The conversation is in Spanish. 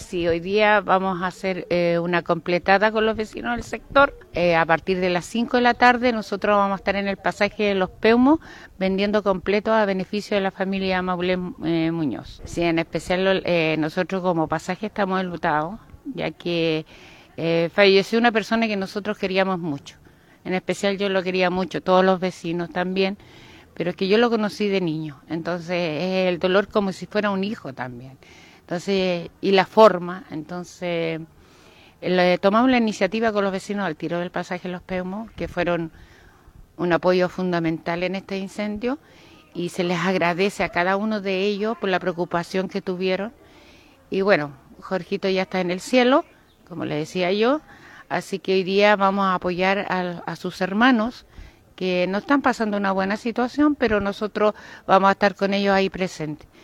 sí, hoy día vamos a hacer una completada con los vecinos del sector. A partir de las 5 de la tarde nosotros vamos a estar en el pasaje de Los Peumos vendiendo completos a beneficio de la familia Maule Muñoz. Sí, en especial nosotros como pasaje estamos enlutados, ya que falleció una persona que nosotros queríamos mucho. En especial yo lo quería mucho, todos los vecinos también, pero es que yo lo conocí de niño, entonces es el dolor como si fuera un hijo también. Entonces, y la forma, entonces tomamos la iniciativa con los vecinos al tiro del pasaje Los Peumos, que fueron un apoyo fundamental en este incendio, y se les agradece a cada uno de ellos por la preocupación que tuvieron. Y bueno, Jorgito ya está en el cielo, como le decía yo, así que hoy día vamos a apoyar a sus hermanos que no están pasando una buena situación, pero nosotros vamos a estar con ellos ahí presentes.